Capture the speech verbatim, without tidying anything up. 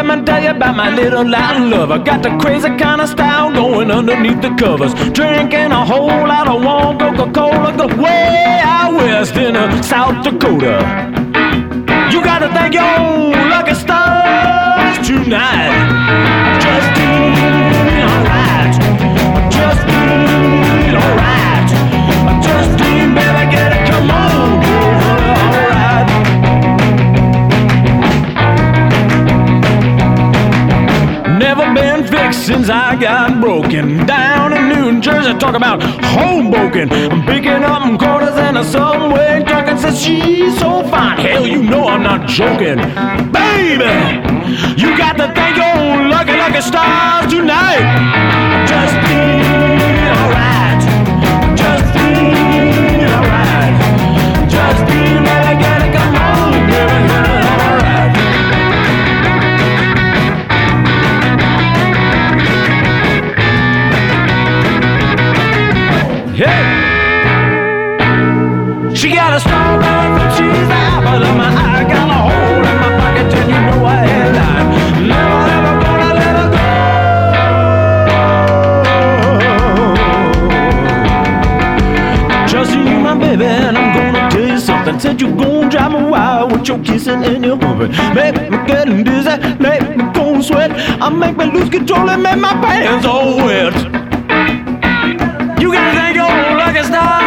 me tell you about my little Latin lover. Got the crazy kind of style going underneath the covers. Drinking a whole lot of warm Coca-Cola. Go way out west in uh, South Dakota. You gotta thank your own lucky stars tonight. Just feel alright. Just feel alright. Just feel, baby, get it, come on. Alright. Never been fixed since I got broken. Down in New Jersey, talk about Hoboken. I'm picking up quarters in a subway. Talking says she's so fine. Hell, you know I'm not joking. Baby, you got to thank your own lucky, lucky stars tonight. Just feel alright. Just feel alright. Just feel like I gotta come home, baby. Alright. Yeah. She got a strawberry from cheese apple in my eye. Got a hole in my pocket and you know I ain't lying. Never ever gonna let her go. Just you, my baby, and I'm gonna tell you something. Said you gon' drive me wild with your kissing and your humping. Make me getting dizzy, make me go sweat. I make me lose control and make my pants all wet. You gotta thank your lucky star.